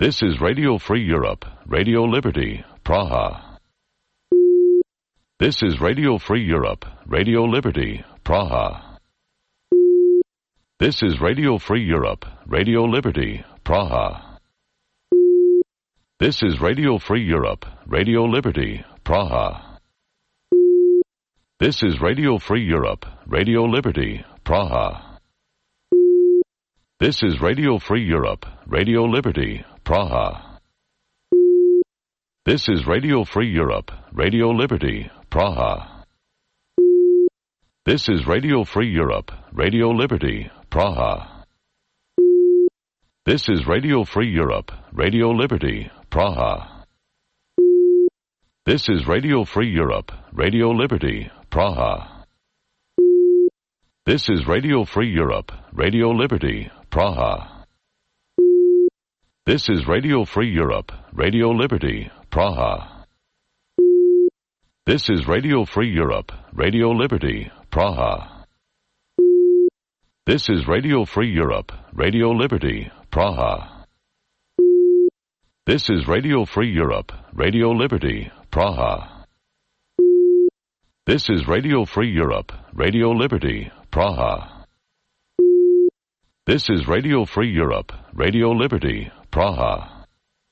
This is Radio Free Europe, Radio Liberty, Praha. This is Radio Free Europe, Radio Liberty, Praha. This is Radio Free Europe, Radio Liberty, Praha. This is Radio Free Europe, Radio Liberty, Praha. This is Radio Free Europe, Radio Liberty, Praha. This is Radio Free Europe, Radio Liberty, Praha. This is Radio Free Europe, Radio Liberty, Praha. This is Radio Free Europe, Radio Liberty, Praha. This is Radio Free Europe, Radio Liberty, Praha. This is Radio Free Europe, Radio Liberty, Praha. This is Radio Free Europe, Radio Liberty, Praha. This is Radio Free Europe, Radio Liberty, Praha. This is Radio Free Europe, Radio Liberty, Praha. This is Radio Free Europe, Radio Liberty, Praha. This is Radio Free Europe, Radio Liberty, Praha. This is Radio Free Europe, Radio Liberty, Praha. This is Radio Free Europe, Radio Liberty, Praha.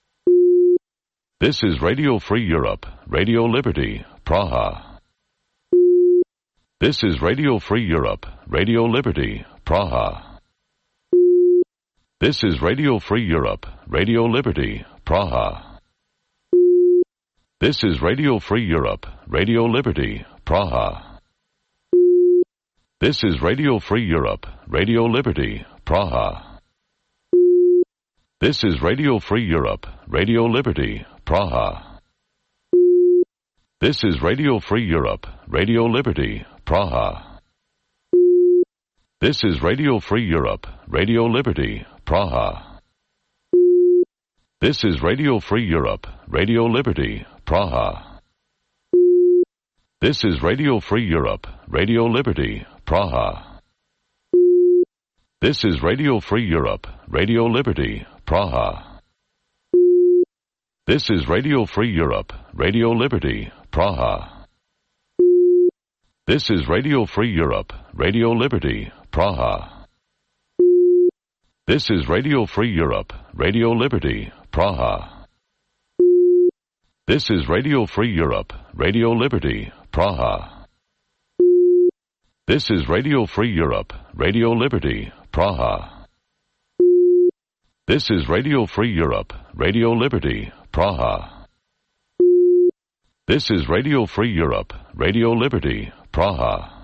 This is Radio Free Europe, Radio Liberty, Praha. This is Radio Free Europe, Radio Liberty, Praha. This is Radio Free Europe, Radio Liberty, Praha. This is Radio Free Europe, Radio Liberty, Praha. This is Radio Free Europe, Radio Liberty, Praha. This is Radio Free Europe, Radio Liberty, Praha. This is Radio Free Europe, Radio Liberty, Praha. This is Radio Free Europe, Radio Liberty, Praha. This is Radio Free Europe, Radio Liberty, Praha. This is Radio Free Europe, Radio Liberty, Praha. This is Radio Free Europe, Radio Liberty, Praha. This is Radio Free Europe, Radio Liberty, Praha. This is Radio Free Europe, Radio Liberty, Praha. This is Radio Free Europe, Radio Liberty, Praha. This is Radio Free Europe, Radio Liberty, Praha. This is Radio Free Europe, Radio Liberty, Praha. This is Radio Free Europe, Radio Liberty, Praha. This is Radio Free Europe, Radio Liberty, Praha.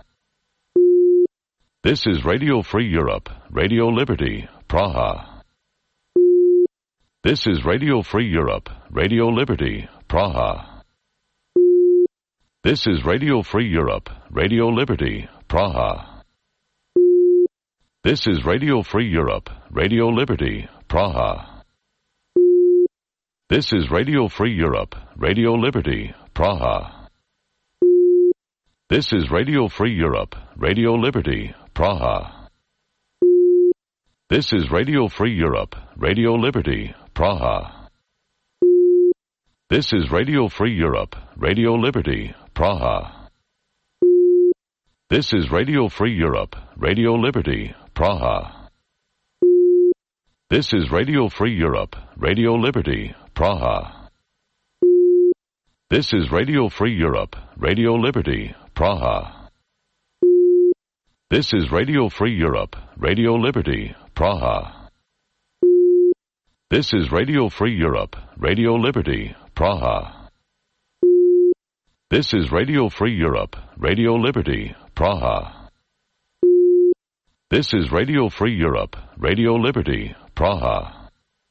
This is Radio Free Europe, Radio Liberty, Praha. This is Radio Free Europe, Radio Liberty, Praha. This is Radio Free Europe, Radio Liberty, Praha. This is Radio Free Europe, Radio Liberty, Praha. This is Radio Free Europe, Radio Liberty, Praha. This is Radio Free Europe, Radio Liberty, Praha. This is Radio Free Europe, Radio Liberty, Praha. This is Radio Free Europe, Radio Liberty, Praha. This is Radio Free Europe, Radio Liberty, Praha. This is Radio Free Europe, Radio Liberty, Praha. This is Radio Free Europe, Radio Liberty, Praha. This is Radio Free Europe, Radio Liberty, Praha. This is Radio Free Europe, Radio Liberty, Praha. This is Radio Free Europe, Radio Liberty, Praha. This is Radio Free Europe, Radio Liberty, Praha.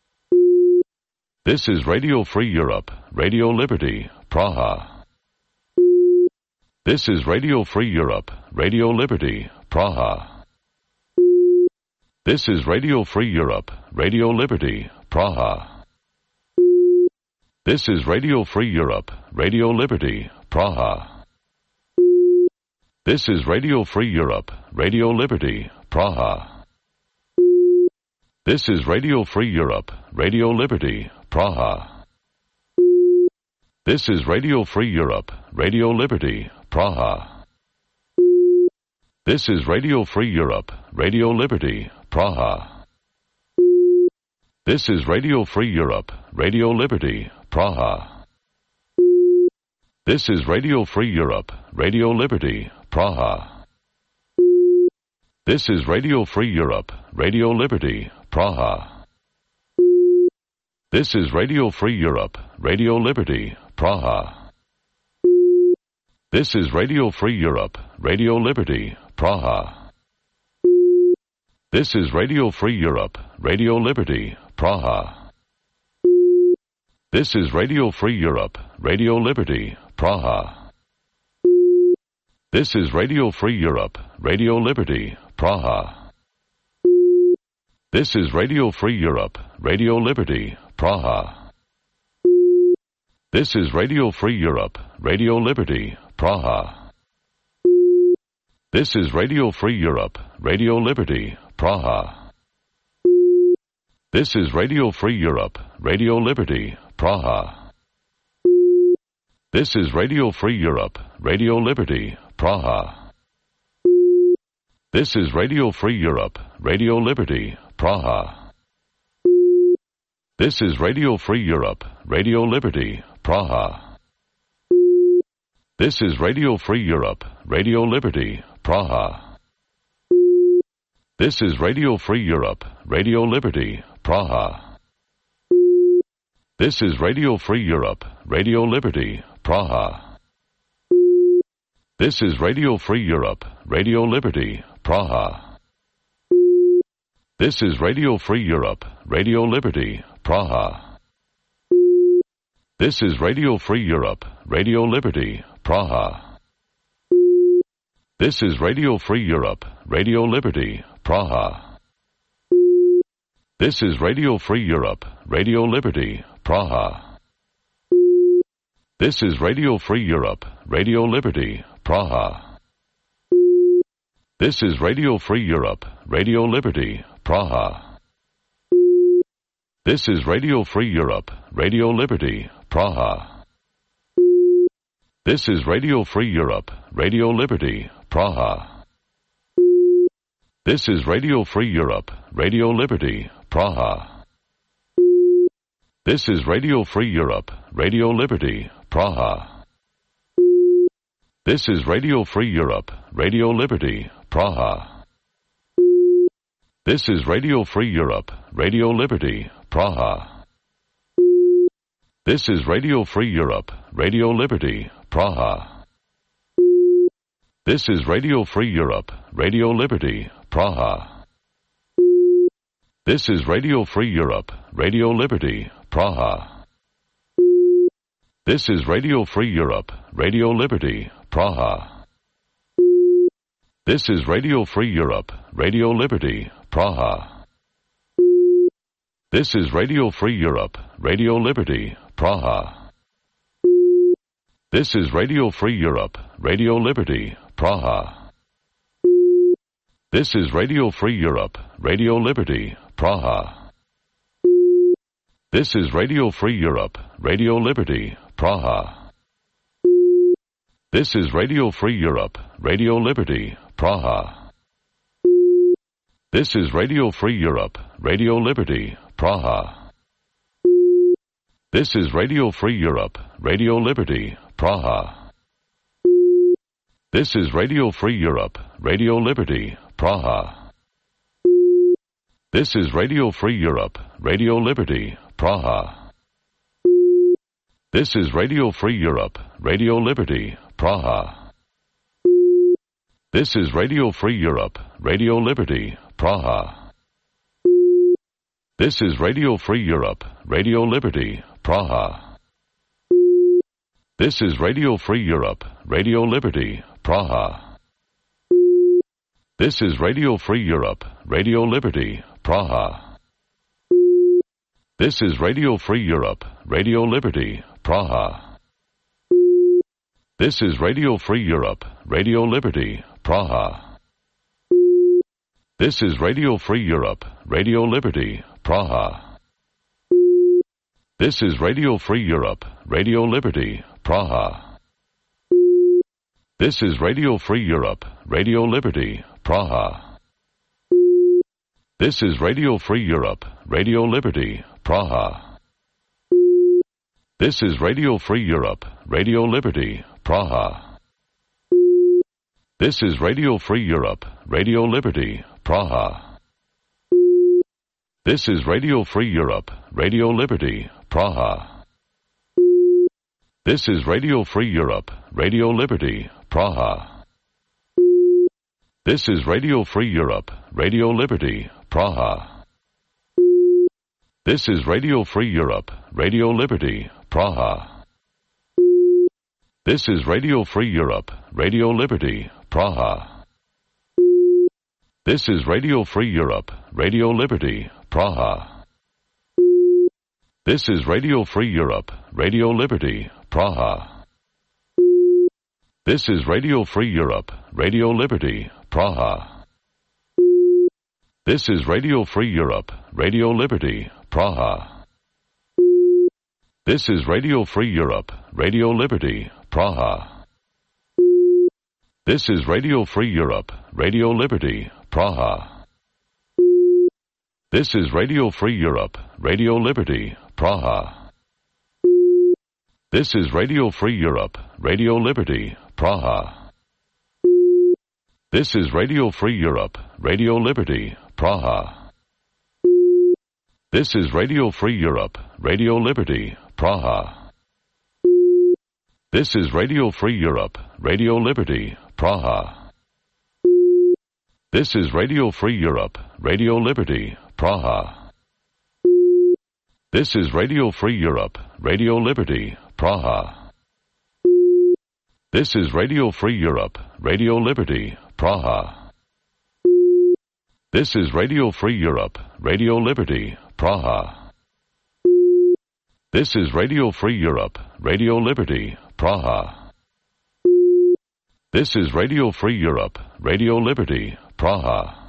This is Radio Free Europe, Radio Liberty, Praha. This is Radio Free Europe, Radio Liberty, Praha. This is Radio Free Europe, Radio Liberty, Praha. This is Radio Free Europe, Radio Liberty, Praha. This is Radio Free Europe, Radio Liberty, Praha. This is Radio Free Europe, Radio Liberty, Praha. This is Radio Free Europe, Radio Liberty, Praha. This is Radio Free Europe, Radio Liberty, Praha. This is Radio Free Europe, Radio Liberty, Praha. This is Radio Free Europe, Radio Liberty, Praha. This is Radio Free Europe, Radio Liberty, Praha. This is Radio Free Europe, Radio Liberty, Praha. This is Radio Free Europe, Radio Liberty, Praha. This is Radio Free Europe, Radio Liberty, Praha. This is Radio Free Europe, Radio Liberty, Praha. This is Radio Free Europe, Radio Liberty, Praha. This is Radio Free Europe, Radio Liberty, Praha. This is Radio Free Europe, Radio Liberty, Praha. This is Radio Free Europe, Radio Liberty, Praha. This is Radio Free Europe, Radio Liberty, Praha. This is Radio Free Europe, Radio Liberty, Praha. This is Radio Free Europe, Radio Liberty, Praha. This is Radio Free Europe, Radio Liberty, Praha. This is Radio Free Europe, Radio Liberty, Praha. This is Radio Free Europe, Radio Liberty, Praha. This is Radio Free Europe, Radio Liberty, Praha. This is Radio Free Europe, Radio Liberty, Praha. This is Radio Free Europe, Radio Liberty, Praha. This is Radio Free Europe, Radio Liberty, Praha. This is Radio Free Europe, Radio Liberty, Praha. This is Radio Free Europe, Radio Liberty, Praha. This is Radio Free Europe, Radio Liberty, Praha. This is Radio Free Europe, Radio Liberty, Praha. This is Radio Free Europe, Radio Liberty, Praha. This is Radio Free Europe, Radio Liberty, Praha. This is Radio Free Europe, Radio Liberty, Praha. This is Radio Free Europe, Radio Liberty, Praha. This is Radio Free Europe, Radio Liberty, Praha. This is Radio Free Europe, Radio Liberty, Praha. This is Radio Free Europe, Radio Liberty, Praha. This is Radio Free Europe, Radio Liberty, Praha. This is Radio Free Europe, Radio Liberty, Praha. This is Radio Free Europe, Radio Liberty, Praha. This is Radio Free Europe, Radio Liberty, Praha. This is Radio Free Europe, Radio Liberty, Praha. This is Radio Free Europe, Radio Liberty, Praha. This is Radio Free Europe, Radio Liberty, Praha. This is Radio Free Europe, Radio Liberty, Praha. This is Radio Free Europe, Radio Liberty, Praha. This is Radio Free Europe, Radio Liberty, Praha. This is Radio Free Europe, Radio Liberty, Praha. This is Radio Free Europe, Radio Liberty, Praha. This is Radio Free Europe, Radio Liberty, Praha. This is Radio Free Europe, Radio Liberty, Praha. This is Radio Free Europe, Radio Liberty, Praha. This is Radio Free Europe, Radio Liberty, Praha. This is Radio Free Europe, Radio Liberty, Praha. This is Radio Free Europe, Radio Liberty, Praha. This is Radio Free Europe, Radio Liberty, Praha. This is Radio Free Europe, Radio Liberty, Praha. This is Radio Free Europe, Radio Liberty, Praha. This is Radio Free Europe, Radio Liberty, Praha. This is Radio Free Europe, Radio Liberty, Praha. This is Radio Free Europe, Radio Liberty, Praha. This is Radio Free Europe, Radio Liberty, Praha. This is Radio Free Europe, Radio Liberty, Praha. This is Radio Free Europe, Radio Liberty, Praha. This is Radio Free Europe, Radio Liberty, Praha. This is Radio Free Europe, Radio Liberty, Praha. This is Radio Free Europe, Radio Liberty, Praha. This is Radio Free Europe, Radio Liberty, Praha. This is Radio Free Europe, Radio Liberty, Praha. This is Radio Free Europe, Radio Liberty, Praha. This is Radio Free Europe, Radio Liberty, Praha. This is Radio Free Europe, Radio Liberty, Praha. This is Radio Free Europe, Radio Liberty, Praha. This is Radio Free Europe, Radio Liberty, Praha. This is Radio Free Europe, Radio Liberty, Praha. This is Radio Free Europe, Radio Liberty, Praha. This is Radio Free Europe, Radio Liberty, Praha. This is Radio Free Europe, Radio Liberty, Praha. This is Radio Free Europe, Radio Liberty, Praha. This is Radio Free Europe, Radio Liberty, Praha. This is Radio Free Europe, Radio Liberty, Praha. This is Radio Free Europe, Radio Liberty, Praha. This is Radio Free Europe, Radio Liberty, Praha. This is Radio Free Europe, Radio Liberty, Praha. This is Radio Free Europe, Radio Liberty, Praha.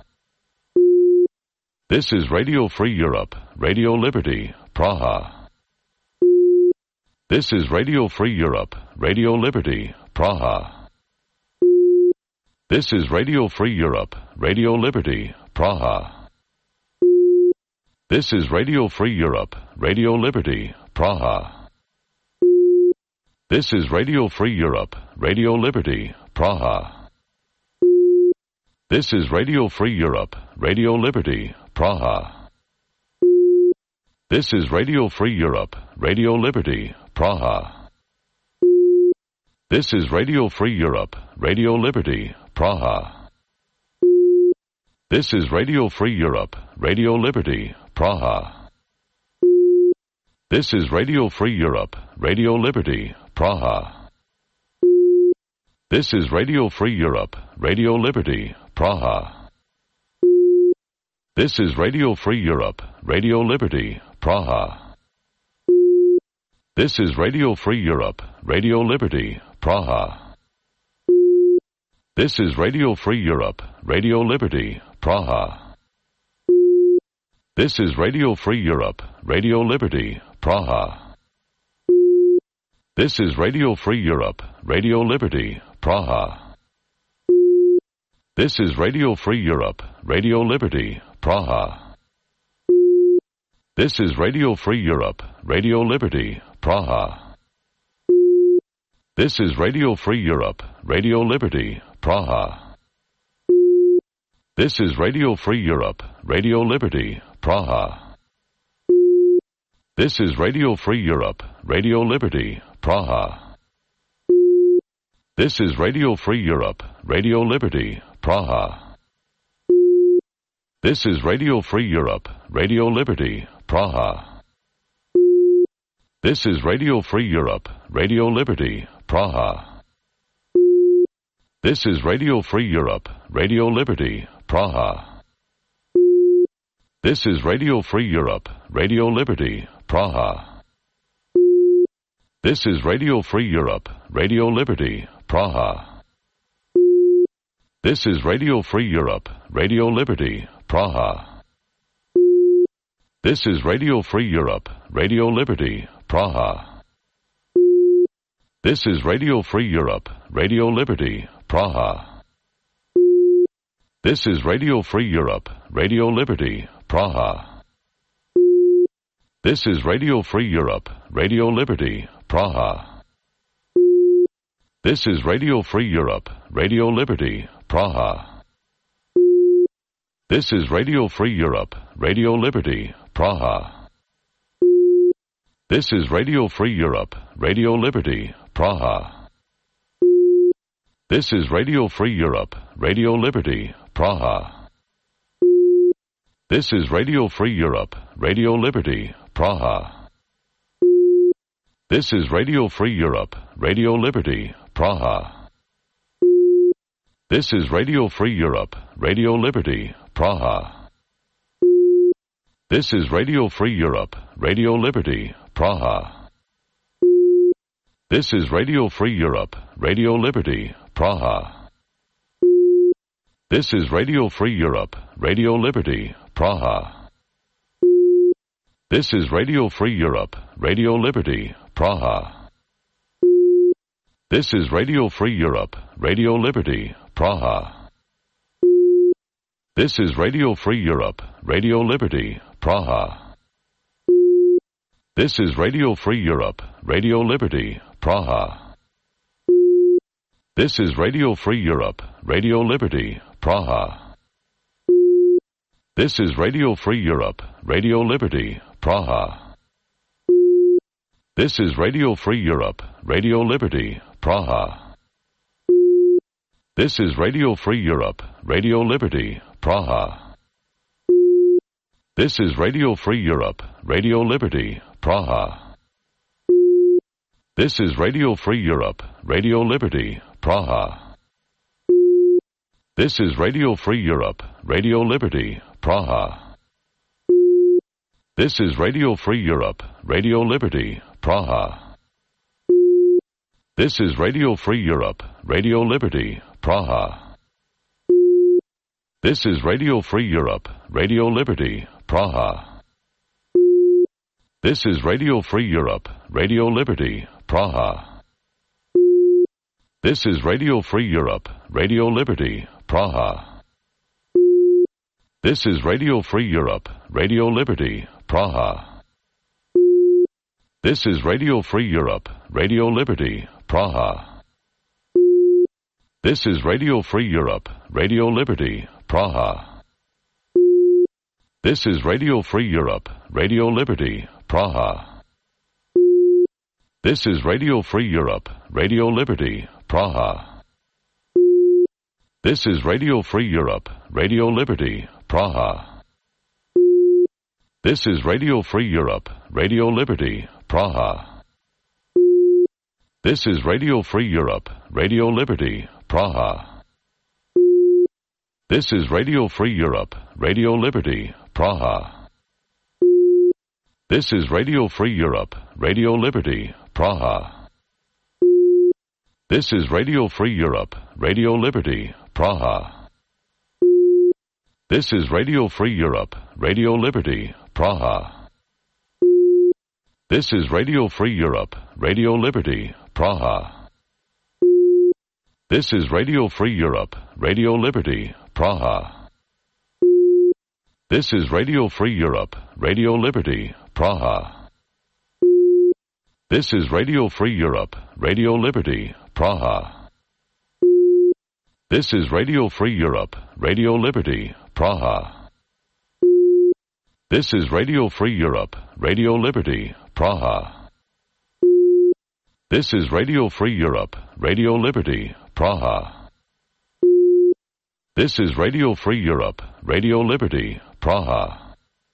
This is Radio Free Europe, Radio Liberty, Praha. This is Radio Free Europe, Radio Liberty, Praha. This is Radio Free Europe, Radio Liberty, Praha. This is Radio Free Europe, Radio Liberty, Praha. This is Radio Free Europe, Radio Liberty, Praha. This is Radio Free Europe, Radio Liberty, Praha. This is Radio Free Europe, Radio Liberty, Praha. This is Radio Free Europe, Radio Liberty, Praha. This is Radio Free Europe, Radio Liberty, Praha. This is Radio Free Europe, Radio Liberty, Praha. This is Radio Free Europe, Radio Liberty, Praha. This is Radio Free Europe, Radio Liberty, Praha. This is Radio Free Europe, Radio Liberty, Praha. This is Radio Free Europe, Radio Liberty, Praha. This is Radio Free Europe, Radio Liberty, Praha. This is Radio Free Europe, Radio Liberty, Praha. This is Radio Free Europe, Radio Liberty, Praha. This is Radio Free Europe, Radio Liberty, Praha. This is Radio Free Europe, Radio Liberty, Praha. This is Radio Free Europe, Radio Liberty, Praha. This is Radio Free Europe, Radio Liberty, Praha. This is Radio Free Europe, Radio Liberty, Praha. This is Radio Free Europe, Radio Liberty, Praha. This is Radio Free Europe, Radio Liberty, Praha. This is Radio Free Europe, Radio Liberty, Praha. This is Radio Free Europe, Radio Liberty, Praha. This is Radio Free Europe, Radio Liberty, Praha. This is Radio Free Europe, Radio Liberty, Praha. This is Radio Free Europe, Radio Liberty, Praha. This is Radio Free Europe, Radio Liberty, Praha. This is Radio Free Europe, Radio Liberty, Praha. This is Radio Free Europe, Radio Liberty, Praha. This is Radio Free Europe, Radio Liberty, Praha. This is Radio Free Europe, Radio Liberty, Praha. This is Radio Free Europe, Radio Liberty, Praha. This is Radio Free Europe, Radio Liberty, Praha. This is Radio Free Europe, Radio Liberty, Praha. This is Radio Free Europe, Radio Liberty, Praha. This is Radio Free Europe, Radio Liberty, Praha. This is Radio Free Europe, Radio Liberty, Praha. This is Radio Free Europe, Radio Liberty, Praha. This is Radio Free Europe, Radio Liberty, Praha. This is Radio Free Europe, Radio Liberty, Praha. This is Radio Free Europe, Radio Liberty, Praha. This is Radio Free Europe, Radio Liberty, Praha. This is Radio Free Europe, Radio Liberty, Praha. This is Radio Free Europe, Radio Liberty, Praha. This is Radio Free Europe, Radio Liberty, Praha. This is Radio Free Europe, Radio Liberty, Praha. This is Radio Free Europe, Radio Liberty, Praha. This is Radio Free Europe, Radio Liberty, Praha. This is Radio Free Europe, Radio Liberty, Praha. This is Radio Free Europe, Radio Liberty, Praha. This is Radio Free Europe, Radio Liberty, Praha. This is Radio Free Europe, Radio Liberty, Praha. This is Radio Free Europe, Radio Liberty, Praha. This is Radio Free Europe, Radio Liberty, Praha. This is Radio Free Europe, Radio Liberty, Praha. This is Radio Free Europe, Radio Liberty, Praha. This is Radio Free Europe, Radio Liberty, Praha. This is Radio Free Europe, Radio Liberty, Praha. This is Radio Free Europe, Radio Liberty, Praha. This is Radio Free Europe, Radio Liberty, Praha. This is Radio Free Europe, Radio Liberty, Praha. This is Radio Free Europe, Radio Liberty, Praha. This is Radio Free Europe, Radio Liberty, Praha. This is Radio Free Europe, Radio Liberty, Praha. This is Radio Free Europe, Radio Liberty, Praha. This is Radio Free Europe, Radio Liberty, Praha. This is Radio Free Europe, Radio Liberty, Praha. This is Radio Free Europe, Radio Liberty, Praha. This is Radio Free Europe, Radio Liberty, Praha. This is Radio Free Europe, Radio Liberty, Praha. This is Radio Free Europe, Radio Liberty, Praha. This is Radio Free Europe, Radio Liberty, Praha. This is Radio Free Europe, Radio Liberty, Praha. This is Radio Free Europe, Radio Liberty, Praha. This is Radio Free Europe, Radio Liberty, Praha.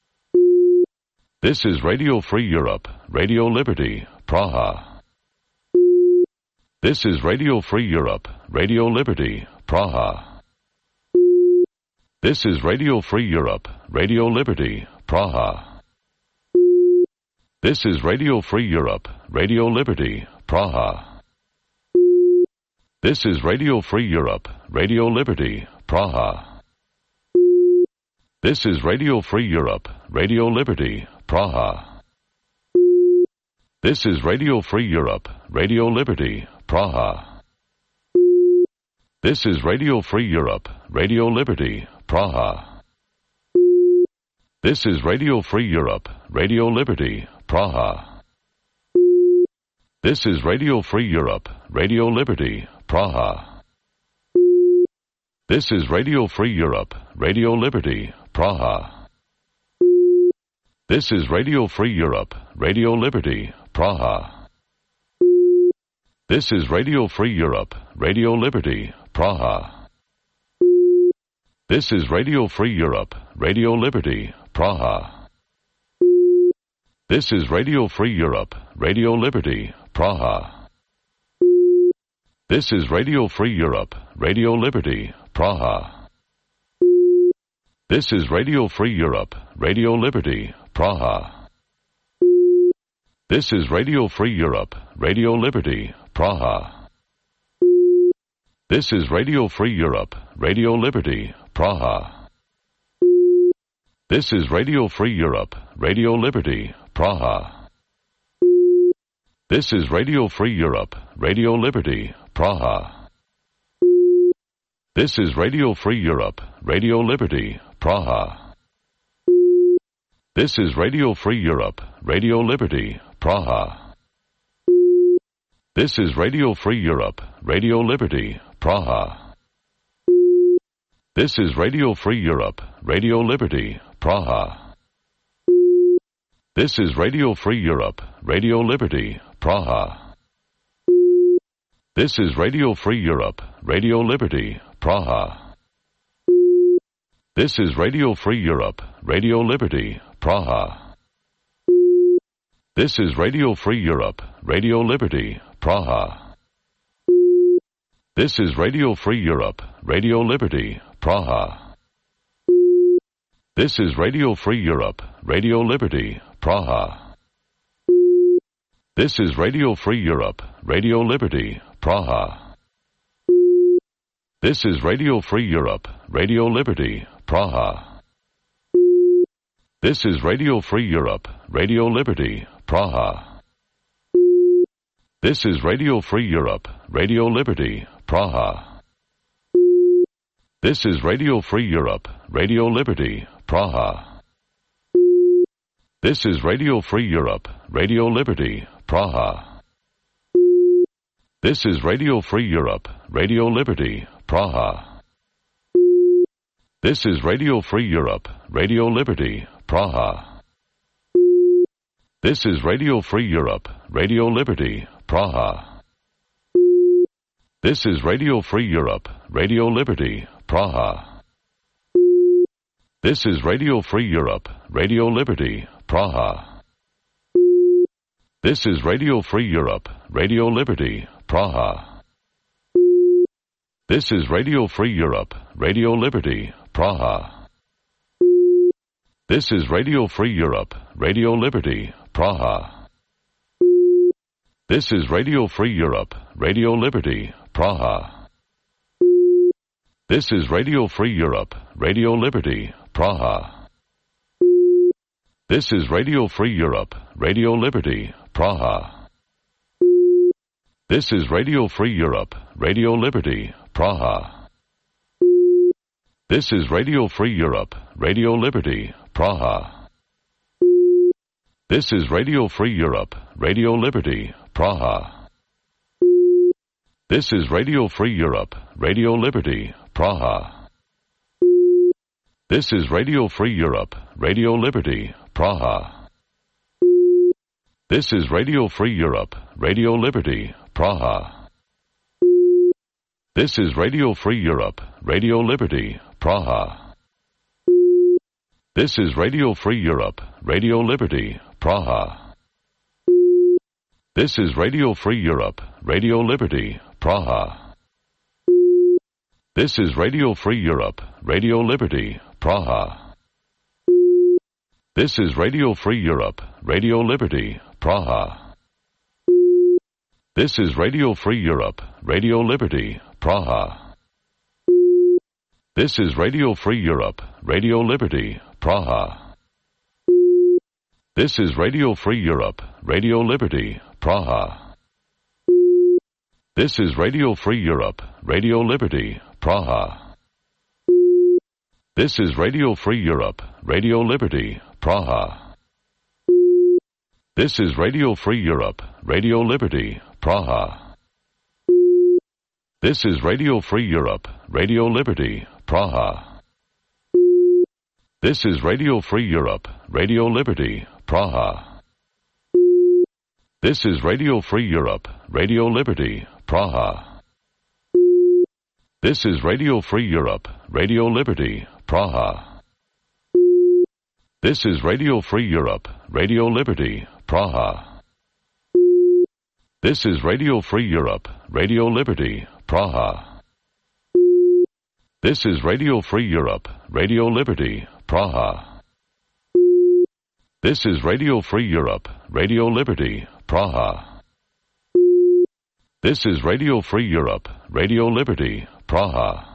This is Radio Free Europe, Radio Liberty, Praha. This is Radio Free Europe, Radio Liberty, Praha. This is Radio Free Europe, Radio Liberty, Praha. This is Radio Free Europe, Radio Liberty, Praha. This is Radio Free Europe, Radio Liberty, Praha. This is Radio Free Europe, Radio Liberty, Praha. This is Radio Free Europe, Radio Liberty, Praha. This is Radio Free Europe, Radio Liberty, Praha. This is Radio Free Europe, Radio Liberty, Praha. This is Radio Free Europe, Radio Liberty, Praha. This is Radio Free Europe, Radio Liberty, Praha. This is Radio Free Europe, Radio Liberty, Praha. This is Radio Free Europe, Radio Liberty, Praha. This is Radio Free Europe, Radio Liberty, Praha. This is Radio Free Europe, Radio Liberty, Praha. This is Radio Free Europe, Radio Liberty, Praha. This is Radio Free Europe, Radio Liberty, Praha. This is Radio Free Europe, Radio Liberty, Praha. This is Radio Free Europe, Radio Liberty, Praha. This is Radio Free Europe, Radio Liberty, Praha. This is Radio Free Europe, Radio Liberty, Praha. This is Radio Free Europe, Radio Liberty, Praha. This is Radio Free Europe, Radio Liberty, Praha. This is Radio Free Europe, Radio Liberty, Praha. This is Radio Free Europe, Radio Liberty, Praha. This is Radio Free Europe, Radio Liberty, Praha. This is Radio Free Europe, Radio Liberty, Praha. This is Radio Free Europe, Radio Liberty, Praha. This is Radio Free Europe, Radio Liberty, Praha. This is Radio Free Europe, Radio Liberty, Praha. This is Radio Free Europe, Radio Liberty, Praha. This is Radio Free Europe, Radio Liberty, Praha. This is Radio Free Europe, Radio Liberty, Praha. This is Radio Free Europe, Radio Liberty, Praha. This is Radio Free Europe, Radio Liberty, Praha. This is Radio Free Europe, Radio Liberty, Praha. This is Radio Free Europe, Radio Liberty, Praha. This is Radio Free Europe, Radio Liberty, Praha. This is Radio Free Europe, Radio Liberty, Praha. This is Radio Free Europe, Radio Liberty, Praha. This is Radio Free Europe, Radio Liberty, Praha. This is Radio Free Europe, Radio Liberty, Praha. This is Radio Free Europe, Radio Liberty, Praha. This is Radio Free Europe, Radio Liberty, Praha. This is Radio Free Europe, Radio Liberty, Praha. This is Radio Free Europe, Radio Liberty, Praha. This is Radio Free Europe, Radio Liberty, Praha. This is Radio Free Europe, Radio Liberty, Praha. This is Radio Free Europe, Radio Liberty, Praha. This is Radio Free Europe, Radio Liberty, Praha. This is Radio Free Europe, Radio Liberty, Praha. This is Radio Free Europe, Radio Liberty, Praha. This is Radio Free Europe, Radio Liberty, Praha. This is Radio Free Europe, Radio Liberty, Praha. This is Radio Free Europe, Radio Liberty, Praha. This is Radio Free Europe, Radio Liberty, Praha. This is Radio Free Europe, Radio Liberty, Praha. This is Radio Free Europe, Radio Liberty, Praha. This is Radio Free Europe, Radio Liberty, Praha. This is Radio Free Europe, Radio Liberty, Praha. This is Radio Free Europe, Radio Liberty, Praha. This is Radio Free Europe, Radio Liberty, Praha. This is Radio Free Europe, Radio Liberty, Praha. This is Radio Free Europe, Radio Liberty, Praha. This is Radio Free Europe, Radio Liberty, Praha. This is Radio Free Europe, Radio Liberty, Praha. This is Radio Free Europe, Radio Liberty, Praha. This is Radio Free Europe, Radio Liberty, Praha. This is Radio Free Europe, Radio Liberty, Praha. This is Radio Free Europe, Radio Liberty, Praha. This is Radio Free Europe, Radio Liberty, Praha. This is Radio Free Europe, Radio Liberty, Praha. This is Radio Free Europe, Radio Liberty, Praha. This is Radio Free Europe, Radio Liberty, Praha.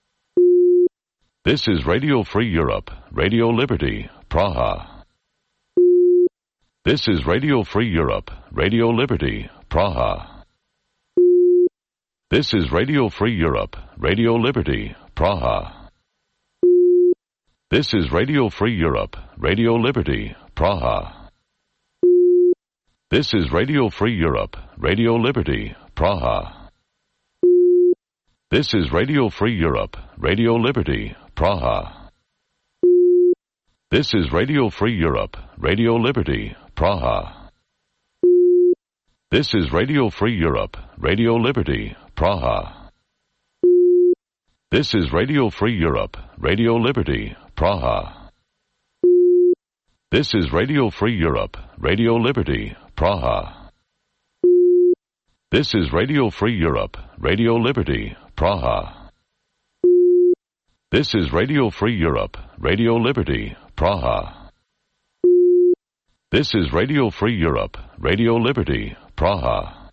This is Radio Free Europe, Radio Liberty, Praha. This is Radio Free Europe, Radio Liberty, Praha. This is Radio Free Europe, Radio Liberty, Praha. This is Radio Free Europe, Radio Liberty, Praha. This is Radio Free Europe, Radio Liberty, Praha. This is Radio Free Europe, Radio Liberty, Praha. This is Radio Free Europe, Radio Liberty, Praha. This is Radio Free Europe, Radio Liberty, Praha. This is Radio Free Europe, Radio Liberty, Praha. This is Radio Free Europe, Radio Liberty, Praha. This is Radio Free Europe, Radio Liberty, Praha. This is Radio Free Europe, Radio Liberty, Praha. This is Radio Free Europe, Radio Liberty, Praha.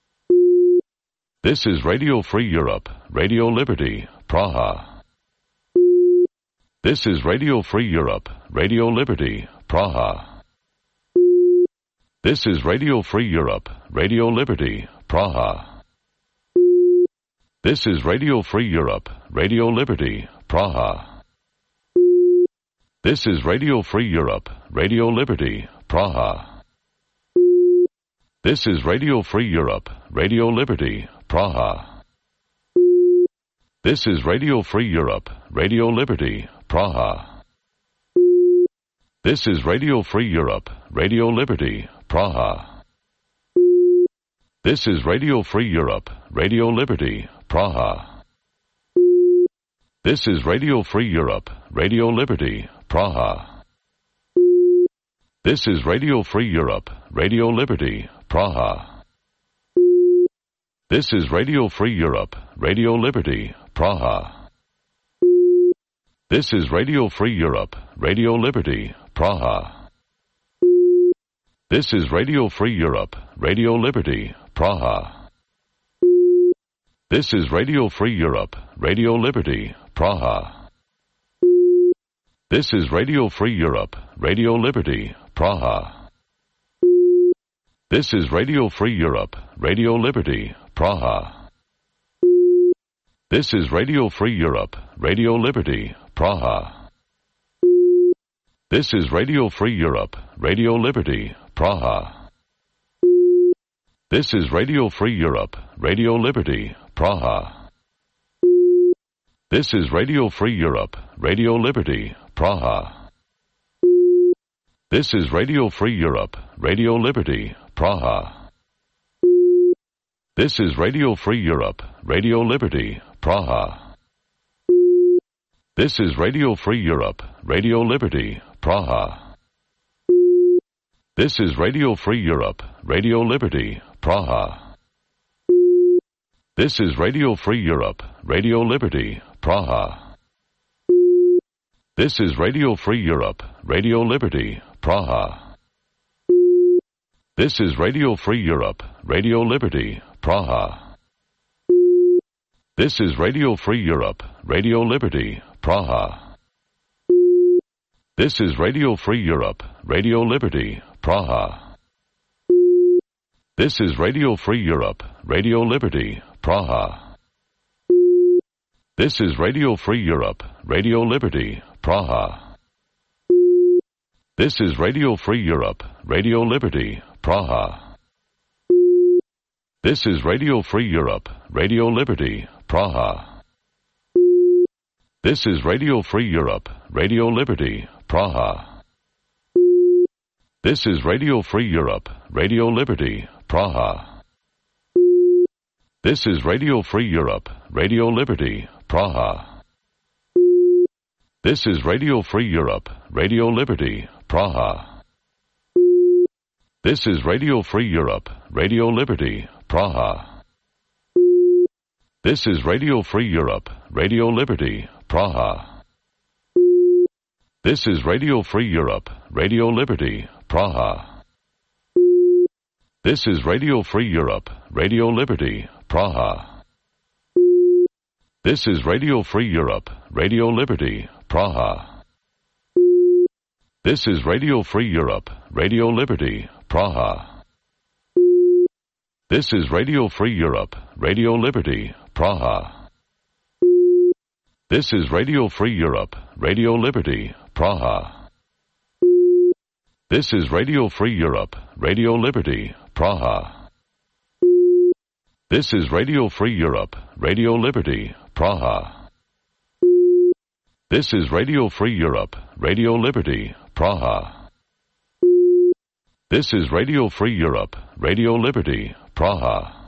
This is Radio Free Europe, Radio Liberty, Praha. This is Radio Free Europe, Radio Liberty, Praha. This is Radio Free Europe, Radio Liberty, Praha. This is Radio Free Europe, Radio Liberty, Praha. This is Radio Free Europe, Radio Liberty, Praha. This is Radio Free Europe, Radio Liberty, Praha. This is Radio Free Europe, Radio Liberty, Praha. This is Radio Free Europe, Radio Liberty, Praha. This is Radio Free Europe, Radio Liberty, Praha. This is Radio Free Europe, Radio Liberty, Praha. This is Radio Free Europe, Radio Liberty, Praha. This is Radio Free Europe, Radio Liberty, Praha. This is Radio Free Europe, Radio Liberty, Praha. This is Radio Free Europe, Radio Liberty, Praha. This is Radio Free Europe, Radio Liberty, Praha. This is Radio Free Europe, Radio Liberty, Praha. This is Radio Free Europe, Radio Liberty, Praha. This is Radio Free Europe, Radio Liberty, Praha. This is Radio Free Europe, Radio Liberty, Praha. This is Radio Free Europe, Radio Liberty, Praha. This is Radio Free Europe, Radio Liberty, Praha. This is Radio Free Europe, Radio Liberty, Praha. This is Radio Free Europe, Radio Liberty, Praha. This is Radio Free Europe, Radio Liberty, Praha. This is Radio Free Europe, Radio Liberty, Praha. This is Radio Free Europe, Radio Liberty, Praha. This is Radio Free Europe, Radio Liberty, Praha. This is Radio Free Europe, Radio Liberty, Praha. This is Radio Free Europe, Radio Liberty, Praha. This is Radio Free Europe, Radio Liberty, Praha. This is Radio Free Europe, Radio Liberty, Praha. This is Radio Free Europe, Radio Liberty, Praha. This is Radio Free Europe, Radio Liberty, Praha. This is Radio Free Europe, Radio Liberty, Praha. This is Radio Free Europe, Radio Liberty, Praha. This is Radio Free Europe, Radio Liberty, Praha. This is Radio Free Europe, Radio Liberty, Praha. This is Radio Free Europe, Radio Liberty, Praha. This is Radio Free Europe, Radio Liberty, Praha. This is Radio Free Europe, Radio Liberty, Praha. This is Radio Free Europe, Radio Liberty, Praha. This is Radio Free Europe, Radio Liberty, Praha. This is Radio Free Europe, Radio Liberty, Praha. This is Radio Free Europe, Radio Liberty, Praha. This is Radio Free Europe, Radio Liberty, Praha. This is Radio Free Europe, Radio Liberty, Praha. This is Radio Free Europe, Radio Liberty, Praha. This is Radio Free Europe, Radio Liberty, Praha. This is Radio Free Europe, Radio Liberty, Praha. This is Radio Free Europe, Radio Liberty, Praha.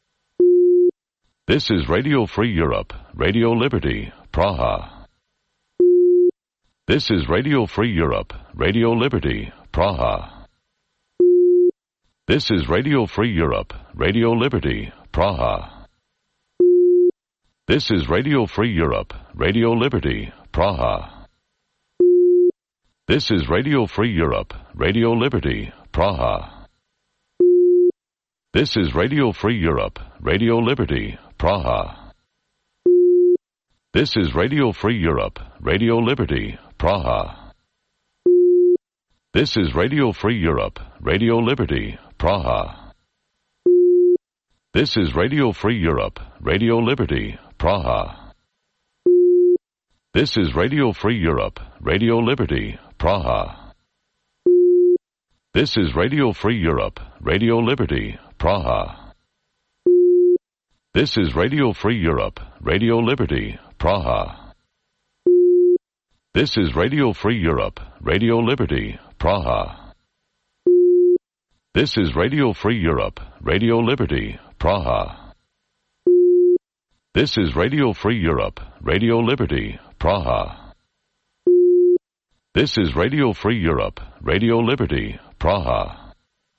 This is Radio Free Europe, Radio Liberty, Praha. This is Radio Free Europe, Radio Liberty, Praha. This is Radio Free Europe, Radio Liberty, Praha. This is Radio Free Europe, Radio Liberty, Praha. This is Radio Free Europe, Radio Liberty, Praha. This is Radio Free Europe, Radio Liberty, Praha. This is Radio Free Europe, Radio Liberty, Praha. This is Radio Free Europe, Radio Liberty, Praha. This is Radio Free Europe, Radio Liberty, Praha. This is Radio Free Europe, Radio Liberty, Praha. This is Radio Free Europe, Radio Liberty, Praha. This is Radio Free Europe, Radio Liberty, Praha. This is Radio Free Europe, Radio Liberty, Praha. This is Radio Free Europe, Radio Liberty, Praha. This is Radio Free Europe, Radio Liberty, Praha. This is Radio Free Europe, Radio Liberty, Praha.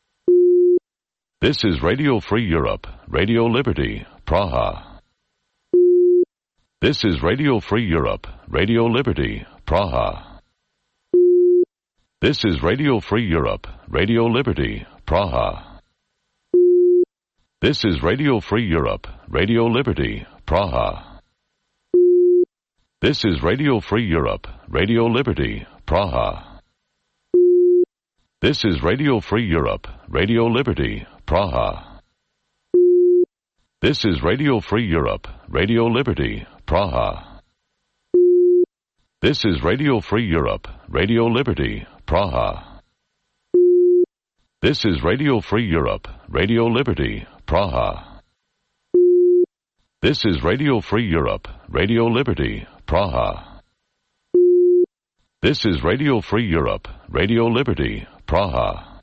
This is Radio Free Europe, Radio Liberty, Praha. This is Radio Free Europe, Radio Liberty, Praha. This is Radio Free Europe, Radio Liberty, Praha. This is Radio Free Europe, Radio Liberty, Praha. This is Radio Free Europe, Radio Liberty, Praha. This is Radio Free Europe, Radio Liberty, Praha. This is Radio Free Europe, Radio Liberty, Praha. This is Radio Free Europe, Radio Liberty, Praha. This is Radio Free Europe, Radio Liberty, Praha. This is Radio Free Europe, Radio Liberty, Praha. This is Radio Free Europe, Radio Liberty, Praha.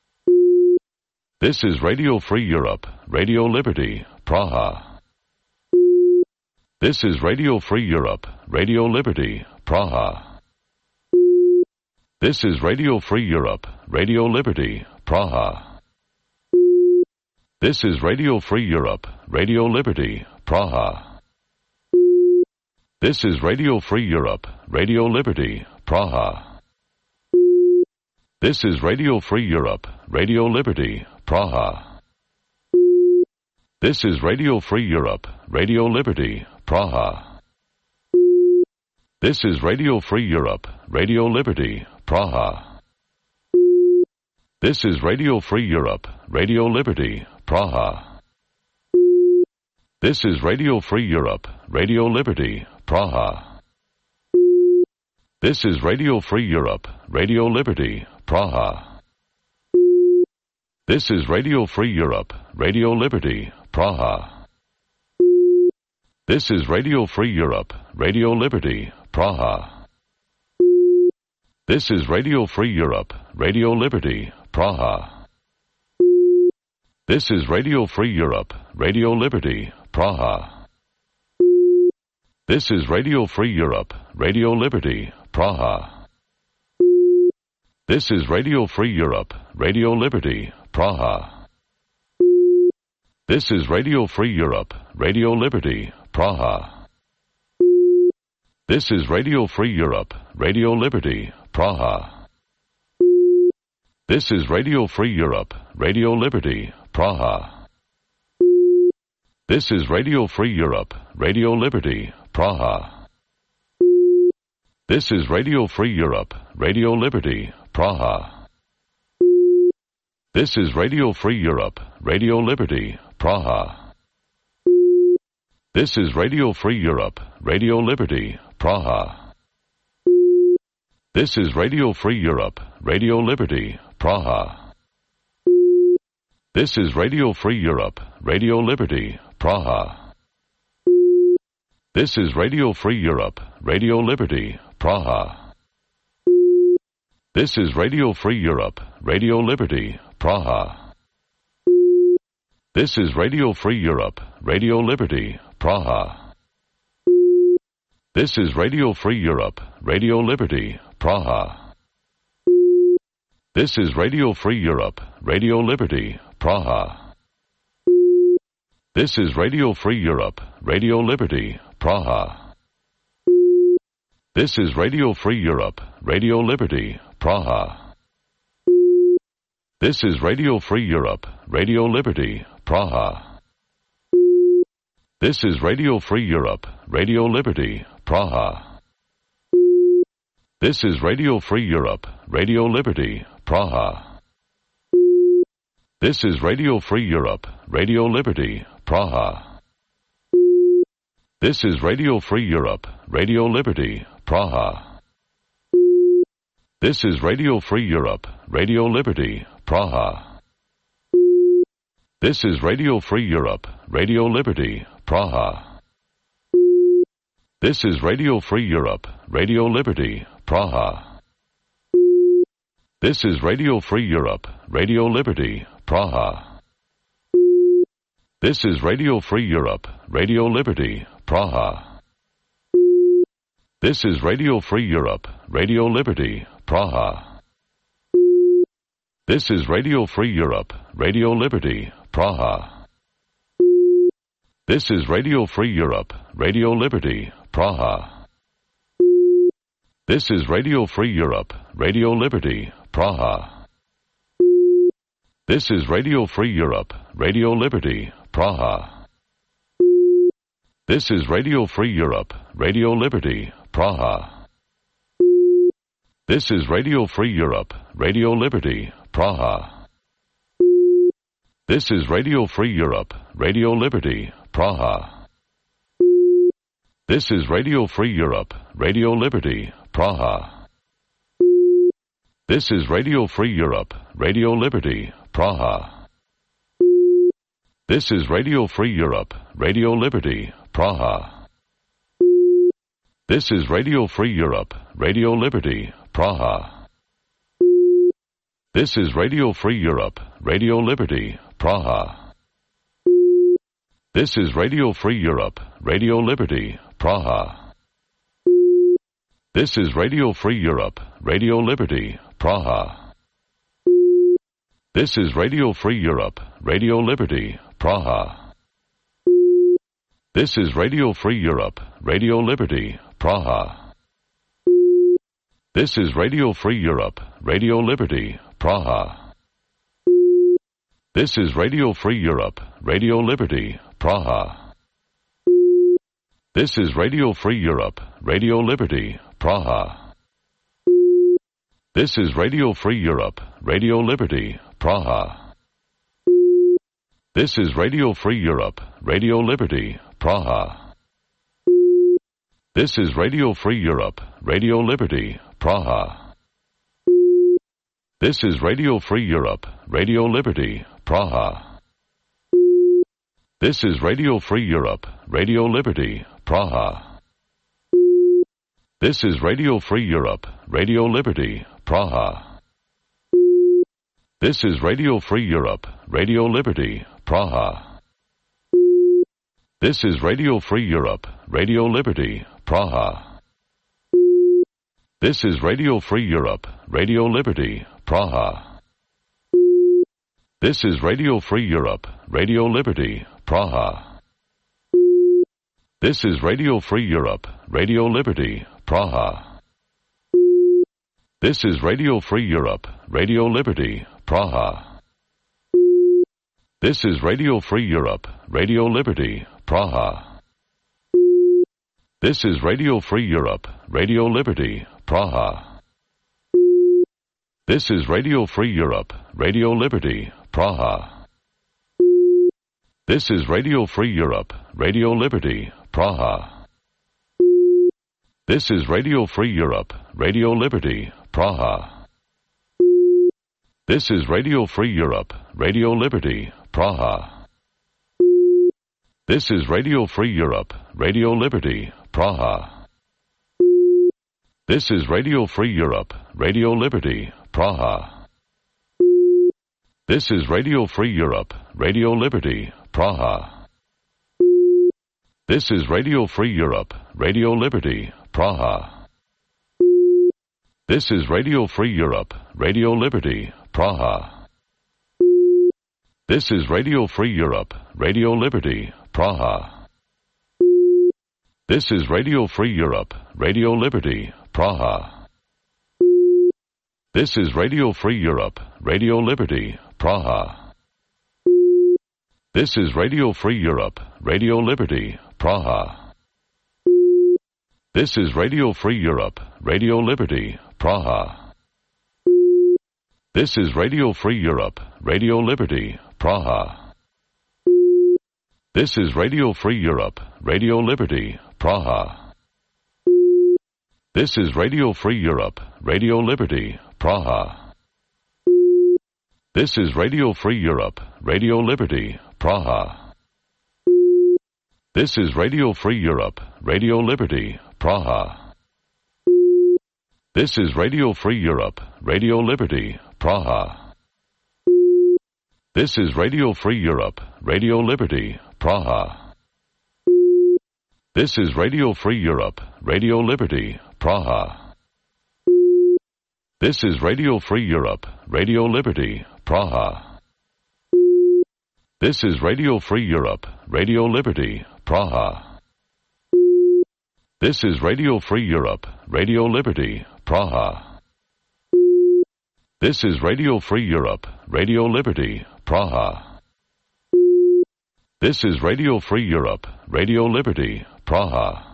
This is Radio Free Europe, Radio Liberty, Praha. This is Radio Free Europe, Radio Liberty, Praha. This is Radio Free Europe, Radio Liberty, Praha. This is Radio Free Europe, Radio Liberty, Praha. This is Radio Free Europe, Radio Liberty, Praha. This is Radio Free Europe, Radio Liberty, Praha. This is Radio Free Europe, Radio Liberty, Praha. This is Radio Free Europe, Radio Liberty, Praha. This is Radio Free Europe, Radio Liberty, Praha. This is Radio Free Europe, Radio Liberty, Praha. This is Radio Free Europe, Radio Liberty, Praha. This is Radio Free Europe, Radio Liberty, Praha. This is Radio Free Europe, Radio Liberty, Praha. This is Radio Free Europe, Radio Liberty, Praha. This is Radio Free Europe, Radio Liberty, Praha. This is Radio Free Europe, Radio Liberty, Praha. This is Radio Free Europe, Radio Liberty, Praha. This is Radio Free Europe, Radio Liberty, Praha. This is Radio Free Europe, Radio Liberty, Praha. This is Radio Free Europe, Radio Liberty, Praha. This is Radio Free Europe, Radio Liberty, Praha. This is Radio Free Europe, Radio Liberty, Praha. This is Radio Free Europe, Radio Liberty, Praha. This is Radio Free Europe, Radio Liberty, Praha. This is Radio Free Europe, Radio Liberty, Praha. This is Radio Free Europe, Radio Liberty, Praha. This is Radio Free Europe, Radio Liberty, Praha. This is Radio Free Europe, Radio Liberty, Praha. This is Radio Free Europe, Radio Liberty, Praha. This is Radio Free Europe, Radio Liberty, Praha. This is Radio Free Europe, Radio Liberty, Praha. This is Radio Free Europe, Radio Liberty, Praha. This is Radio Free Europe, Radio Liberty, Praha. This is Radio Free Europe, Radio Liberty, Praha. This is Radio Free Europe, Radio Liberty, Praha. This is Radio Free Europe, Radio Liberty, Praha. This is Radio Free Europe, Radio Liberty, Praha. This is Radio Free Europe, Radio Liberty, Praha. This is Radio Free Europe, Radio Liberty, Praha. This is Radio Free Europe, Radio Liberty, Praha. This is Radio Free Europe, Radio Liberty, Praha. This is Radio Free Europe, Radio Liberty, Praha. This is Radio Free Europe, Radio Liberty, Praha. This is Radio Free Europe, Radio Liberty, Praha. This is Radio Free Europe, Radio Liberty, Praha. This is Radio Free Europe, Radio Liberty, Praha. This is Radio Free Europe, Radio Liberty, Praha. This is Radio Free Europe, Radio Liberty, Praha. This is Radio Free Europe, Radio Liberty, Praha. This is Radio Free Europe, Radio Liberty, Praha. This is Radio Free Europe, Radio Liberty, Praha. This is Radio Free Europe, Radio Liberty, Praha. This is Radio Free Europe, Radio Liberty, Praha. This is Radio Free Europe, Radio Liberty, Praha. This is Radio Free Europe, Radio Liberty, Praha. This is Radio Free Europe, Radio Liberty, Praha. This is Radio Free Europe, Radio Liberty, Praha. This is Radio Free Europe, Radio Liberty, Praha. This is Radio Free Europe, Radio Liberty, Praha. This is Radio Free Europe, Radio Liberty, Praha. This is Radio Free Europe, Radio Liberty, Praha. This is Radio Free Europe, Radio Liberty, Praha. This is Radio Free Europe, Radio Liberty, Praha. This is Radio Free Europe, Radio Liberty, Praha. This is Radio Free Europe, Radio Liberty, Praha. This is Radio Free Europe, Radio Liberty, Praha. This is Radio Free Europe, Radio Liberty, Praha. This is Radio Free Europe, Radio Liberty, Praha. This is Radio Free Europe, Radio Liberty, Praha. This is Radio Free Europe, Radio Liberty, Praha. This is Radio Free Europe, Radio Liberty, Praha. This is Radio Free Europe, Radio Liberty, Praha. This is Radio Free Europe, Radio Liberty, Praha. This is Radio Free Europe, Radio Liberty, Praha. This is Radio Free Europe, Radio Liberty, Praha. This is Radio Free Europe, Radio Liberty, Praha. This is Radio Free Europe, Radio Liberty, Praha. This is Radio Free Europe, Radio Liberty, Praha. This is Radio Free Europe, Radio Liberty, Praha. This is Radio Free Europe, Radio Liberty, Praha. This is Radio Free Europe, Radio Liberty, Praha. This is Radio Free Europe, Radio Liberty, Praha. This is Radio Free Europe, Radio Liberty, Praha. This is Radio Free Europe, Radio Liberty, Praha. This is Radio Free Europe, Radio Liberty, Praha. This is Radio Free Europe, Radio Liberty, Praha. This is Radio Free Europe, Radio Liberty, Praha. This is Radio Free Europe, Radio Liberty, Praha. This is Radio Free Europe, Radio Liberty, Praha. This is Radio Free Europe, Radio Liberty, Praha. This is Radio Free Europe, Radio Liberty, Praha. This is Radio Free Europe, Radio Liberty, Praha. This is Radio Free Europe, Radio Liberty, Praha. This is Radio Free Europe, Radio Liberty, Praha. This is Radio Free Europe, Radio Liberty, Praha. This is Radio Free Europe, Radio Liberty, Praha. This is Radio Free Europe, Radio Liberty, Praha. This is Radio Free Europe, Radio Liberty, Praha. This is Radio Free Europe, Radio Liberty, Praha. This is Radio Free Europe, Radio Liberty, Praha. This is Radio Free Europe, Radio Liberty, Praha. This is Radio Free Europe, Radio Liberty, Praha. This is Radio Free Europe, Radio Liberty, Praha. This is Radio Free Europe, Radio Liberty, Praha.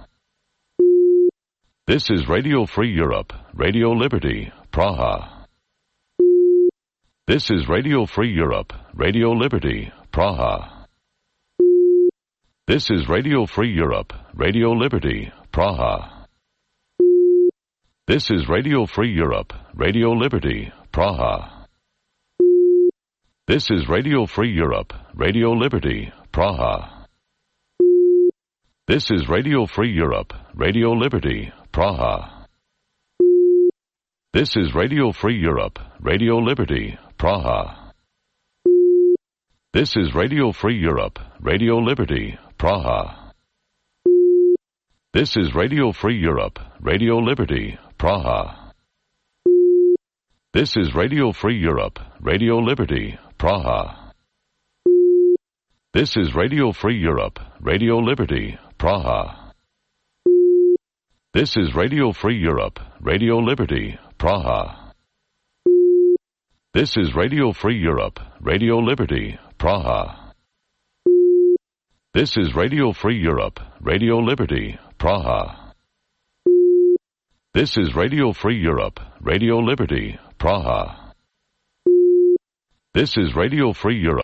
This is Radio Free Europe, Radio Liberty, Praha. This is Radio Free Europe, Radio Liberty, Praha. This is Radio Free Europe, Radio Liberty, Praha. This is Radio Free Europe, Radio Liberty, Praha. This is Radio Free Europe, Radio Liberty, Praha. This is Radio Free Europe, Radio Liberty, Praha. This is Radio Free Europe, Radio Liberty, Praha. This is Radio Free Europe, Radio Liberty, Praha. This is Radio Free Europe, Radio Liberty, Praha. This is Radio Free Europe, Radio Liberty, Praha. This is Radio Free Europe, Radio Liberty, Praha. This is Radio Free Europe, Radio Liberty, Praha. This is Radio Free Europe, Radio Liberty, Praha. This is Radio Free Europe, Radio Liberty, Praha. This is Radio Free Europe, Radio Liberty, Praha. This is Radio Free Europe.